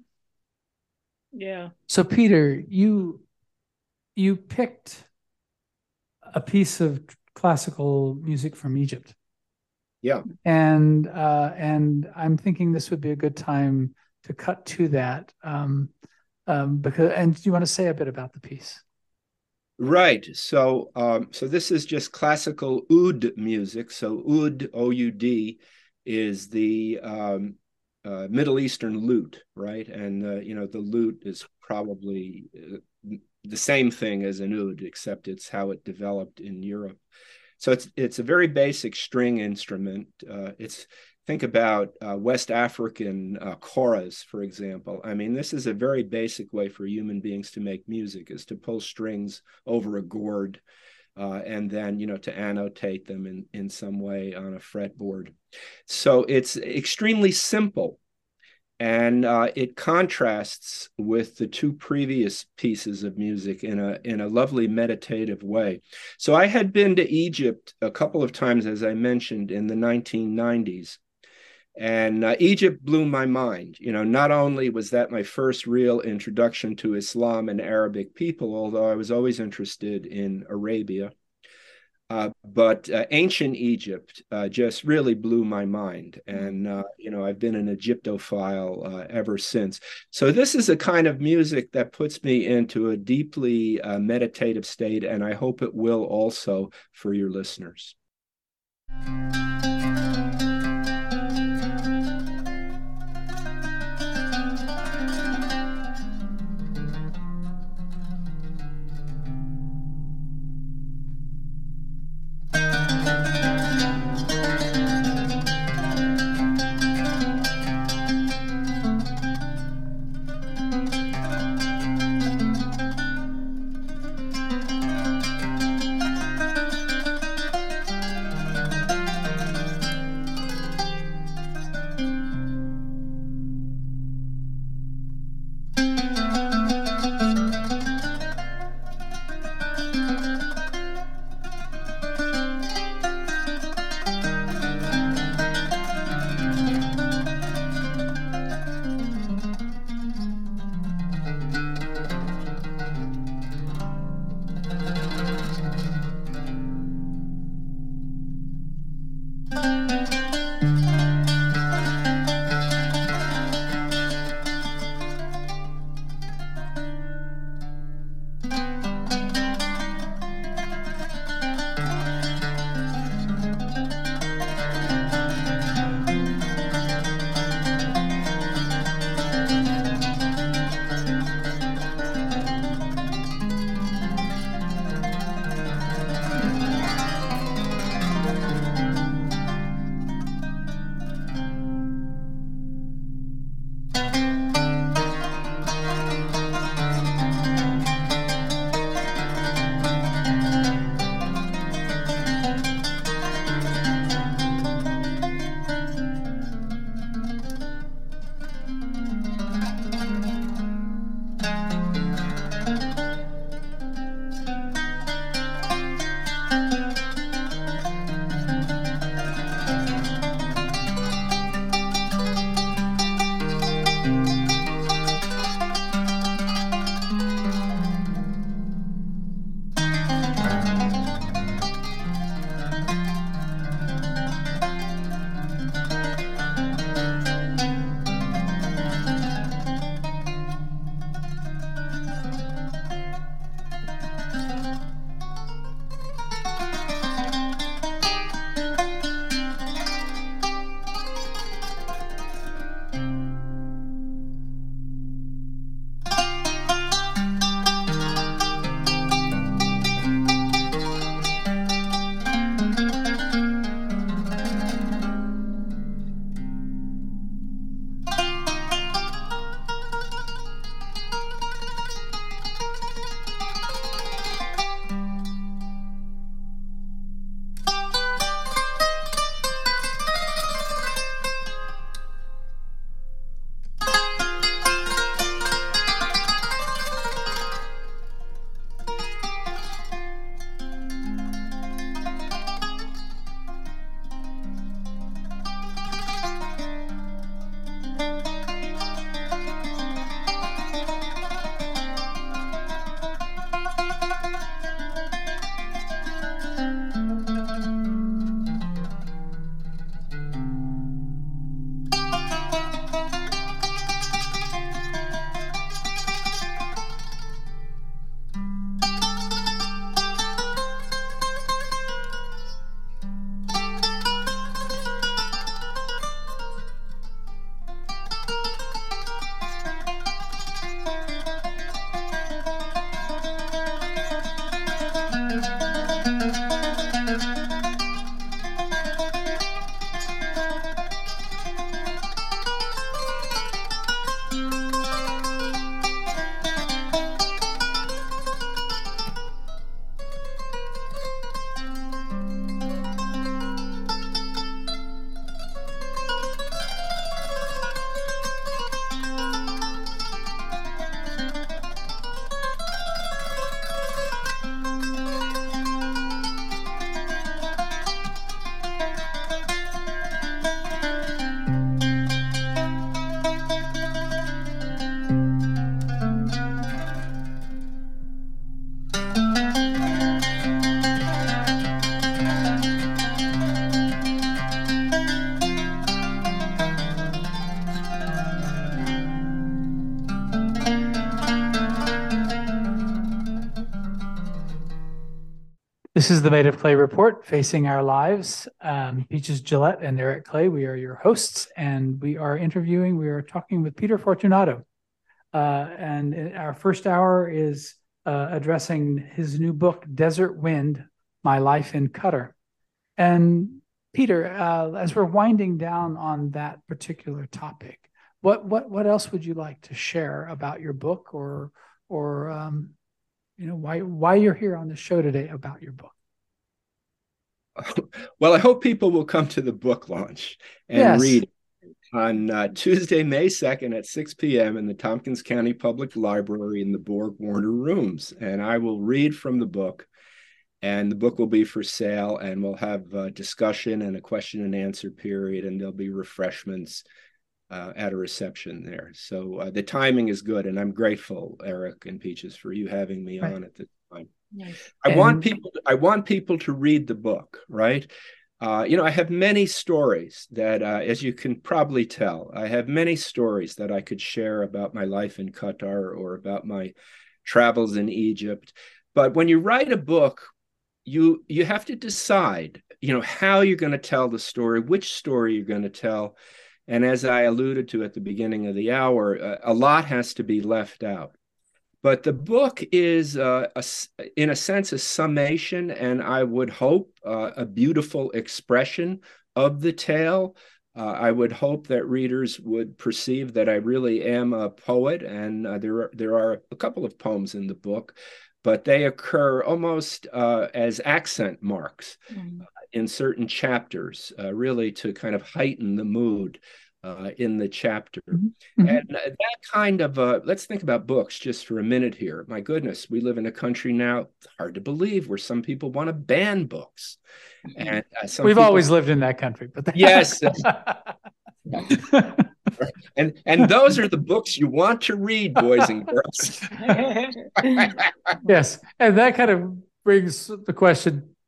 Yeah.
So Peter, you you picked a piece of classical music from Egypt.
Yeah.
And uh, and I'm thinking this would be a good time to cut to that. Um, um, because and do you want to say a bit about the piece?
Right. So um, so this is just classical oud music. So oud, O U D, is the um, uh, Middle Eastern lute, right? And uh, you know, the lute is probably uh, the same thing as an oud, except it's how it developed in Europe. So it's it's a very basic string instrument. Uh, it's think about uh, West African uh, choras, for example. I mean, this is a very basic way for human beings to make music, is to pull strings over a gourd uh, and then, you know, to annotate them in, in some way on a fretboard. So it's extremely simple. and uh, it contrasts with the two previous pieces of music in a in a lovely meditative way. So I had been to Egypt a couple of times, as I mentioned, in the nineteen nineties, and uh, Egypt blew my mind. You know, not only was that my first real introduction to Islam and Arabic people, although I was always interested in Arabia. Uh, but uh, ancient Egypt uh, just really blew my mind. And, uh, you know, I've been an Egyptophile uh, ever since. So this is a kind of music that puts me into a deeply uh, meditative state, and I hope it will also for your listeners.
This is the Made of Clay Report, Facing Our Lives. Um, Peaches Gillette and Eric Clay, we are your hosts, and we are interviewing, we are talking with Peter Fortunato. Uh, and our first hour is uh, addressing his new book, Desert Wind, My Life in Qatar. And Peter, uh, as we're winding down on that particular topic, what what what else would you like to share about your book, or or um, you know, why why you're here on the show today about your book?
Well, I hope people will come to the book launch and yes. read on uh, Tuesday, May second at six p m in the Tompkins County Public Library in the Borg Warner Rooms. And I will read from the book, and the book will be for sale, and we'll have a discussion and a question and answer period, and there'll be refreshments uh, at a reception there. So uh, the timing is good, and I'm grateful, Eric and Peaches, for you having me right. on at this time. Nice. I and... want people. I want people to read the book, right? Uh, you know, I have many stories that, uh, as you can probably tell, I have many stories that I could share about my life in Qatar or about my travels in Egypt. But when you write a book, you you have to decide, you know, how you're going to tell the story, which story you're going to tell. And as I alluded to at the beginning of the hour, a, a lot has to be left out. But the book is, uh, a, in a sense, a summation, and I would hope uh, a beautiful expression of the tale. Uh, I would hope that readers would perceive that I really am a poet, and uh, there are, there are a couple of poems in the book, but they occur almost uh, as accent marks mm. uh, in certain chapters, uh, really to kind of heighten the mood Uh, in the chapter. Mm-hmm. And uh, that kind of, uh, let's think about books just for a minute here. My goodness, we live in a country now, it's hard to believe, where some people want to ban books. And uh, some
We've
people,
always lived in that country. But
yes. and and those are the books you want to read, boys and girls.
Yes. And that kind of brings the question.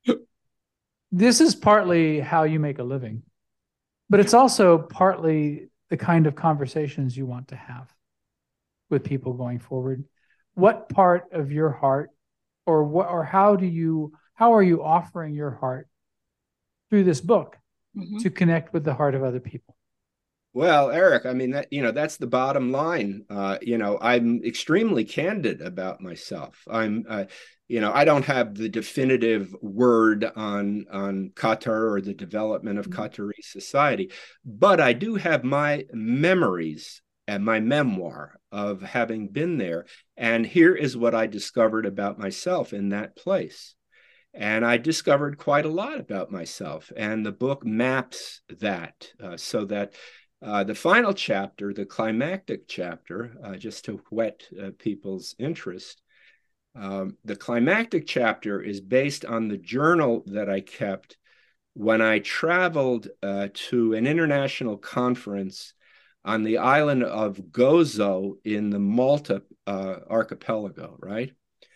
This is partly how you make a living, but it's also partly the kind of conversations you want to have with people going forward. What part of your heart, or what, or how do you, how are you offering your heart through this book mm-hmm. to connect with the heart of other people?
Well, Eric, I mean, that, you know, that's the bottom line. Uh, you know, I'm extremely candid about myself. I'm, uh, you know, I don't have the definitive word on, on Qatar or the development of Qatari society, but I do have my memories and my memoir of having been there. And here is what I discovered about myself in that place. And I discovered quite a lot about myself. And the book maps that uh, so that Uh, the final chapter, the climactic chapter, uh, just to whet uh, people's interest, um, the climactic chapter is based on the journal that I kept when I traveled uh, to an international conference on the island of Gozo in the Malta uh, archipelago, right?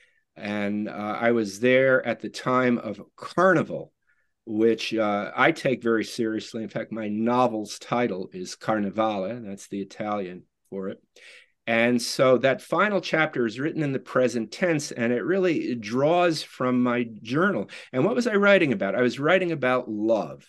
And uh, I was there at the time of Carnival, which uh, I take very seriously. In fact, my novel's title is Carnevale. That's the Italian for it. And so that final chapter is written in the present tense, and it really draws from my journal. And what was I writing about? I was writing about love.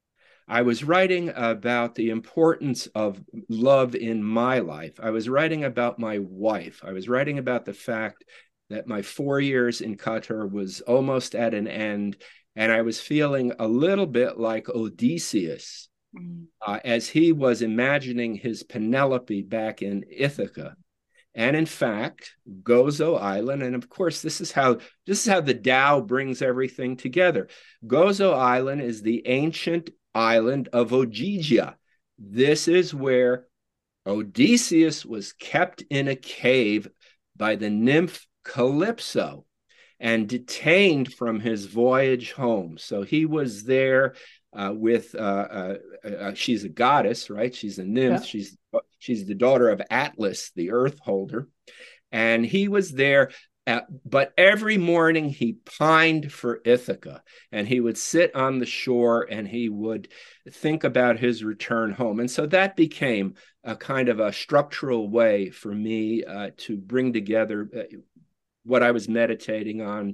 I was writing about the importance of love in my life. I was writing about my wife. I was writing about the fact that my four years in Qatar was almost at an end, and I was feeling a little bit like Odysseus mm. uh, as he was imagining his Penelope back in Ithaca. And in fact, Gozo Island, and of course, this is how this is how the Tao brings everything together. Gozo Island is the ancient island of Ogygia. This is where Odysseus was kept in a cave by the nymph Calypso and detained from his voyage home. So he was there uh, with, uh, uh, uh, she's a goddess, right? She's a nymph. Yeah. She's, she's the daughter of Atlas, the earth holder. And he was there, at, but every morning he pined for Ithaca, and he would sit on the shore and he would think about his return home. And so that became a kind of a structural way for me uh, to bring together uh, what I was meditating on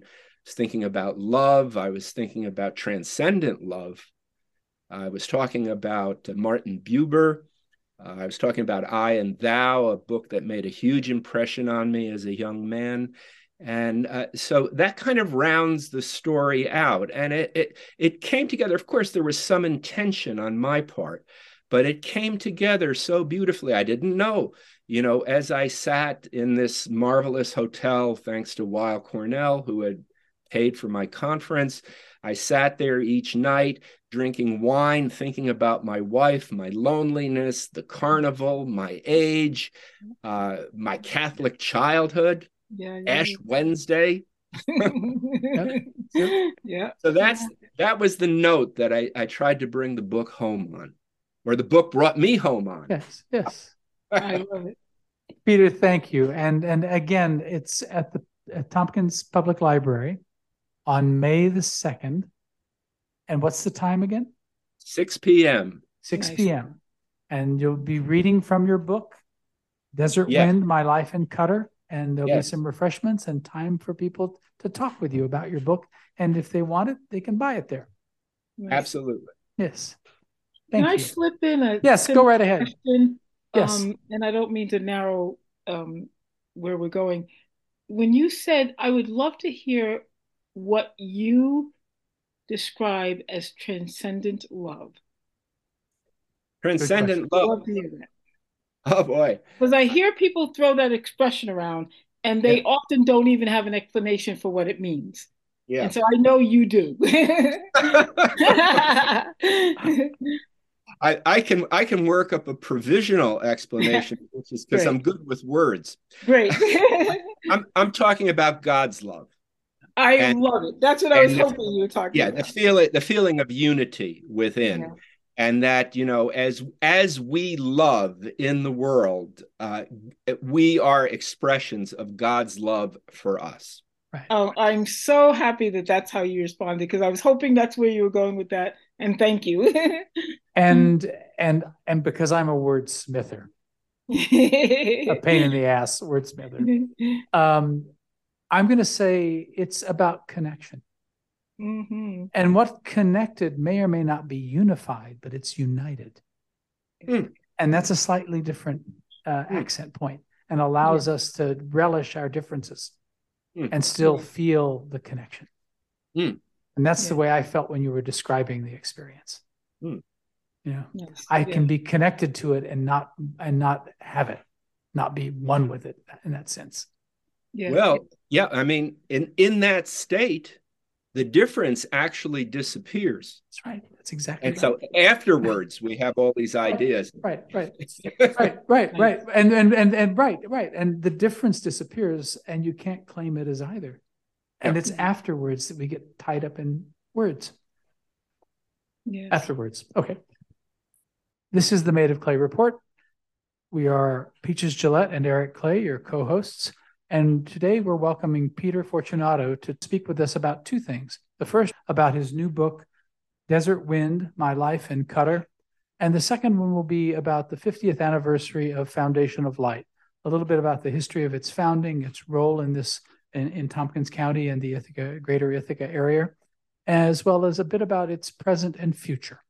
was thinking about love. I was thinking about transcendent love. I was talking about Martin Buber. Uh, I was talking about I and Thou, a book that made a huge impression on me as a young man. And uh, so that kind of rounds the story out. And it, it, it came together. Of course, there was some intention on my part, but it came together so beautifully. I didn't know, you know, as I sat in this marvelous hotel, thanks to Weill Cornell, who had paid for my conference, I sat there each night drinking wine, thinking about my wife, my loneliness, the carnival, my age, uh, my Catholic childhood,
yeah, yeah.
Ash Wednesday.
yeah.
so,
yeah.
so that's that was the note that I, I tried to bring the book home on, or the book brought me home on.
Yes, yes.
I love it.
Peter, thank you. And and again, it's at the at Tompkins Public Library on May the second. And what's the time again?
six p.m.
six
Nice.
p.m. And you'll be reading from your book, Desert
Yes.
Wind, My Life in Qatar. And there'll
Yes.
be some refreshments and time for people to talk with you about your book. And if they want it, they can buy it there.
Nice.
Absolutely.
Yes. Thank
Can
you.
I slip in a
Yes, go right ahead.
question?
Yes.
Um, and I don't mean to narrow um, where we're going. When you said, I would love to hear what you describe as transcendent love.
Transcendent
I'd
love.
love to hear that.
Oh boy.
Because I hear people throw that expression around and they
Yeah.
often don't even have an explanation for what it means.
Yeah.
And so I know you do.
I, I can I can work up a provisional explanation, which is because I'm good with words.
Great.
I'm I'm talking about God's love.
I
And-
love it. That's what I was
and the-
hoping you were talking
Yeah,
about.
the feeling the feeling of unity within.
Yeah.
And that, you know, as as we love in the world, uh, we are expressions of God's love for us.
Right.
Oh, I'm so happy that that's how you responded, because I was hoping that's where you were going with that. And thank you.
And and and because I'm a wordsmither, a pain in the ass wordsmither, um, I'm going to say it's about connection.
hmm
And what connected may or may not be unified, but it's united.
Mm.
And that's a slightly different uh,
Mm.
accent point and allows
Yeah.
us to relish our differences
Mm.
and still
Yeah.
feel the connection.
Mm.
And that's
Yeah.
the way I felt when you were describing the experience.
Mm.
You know,
Yes.
I
Yeah.
can be connected to it and not and not have it, not be one with it in that sense.
Yeah.
Well, yeah, I mean, in in that state, the difference actually disappears.
That's right. That's exactly
And
right.
so afterwards, we have all these ideas.
Right, right, right, right, right. And, and, and, and right, right. And the difference disappears and you can't claim it as either. And
Yeah.
it's afterwards that we get tied up in words.
Yes.
Afterwards. Okay. This is the Made of Clay Report. We are Peaches Gillette and Eric Clay, your co-hosts. And today we're welcoming Peter Fortunato to speak with us about two things. The first, about his new book, Desert Wind, My Life in Qatar. And the second one will be about the fiftieth anniversary of Foundation of Light, a little bit about the history of its founding, its role in this in, in Tompkins County and the Ithaca, greater Ithaca area, as well as a bit about its present and future.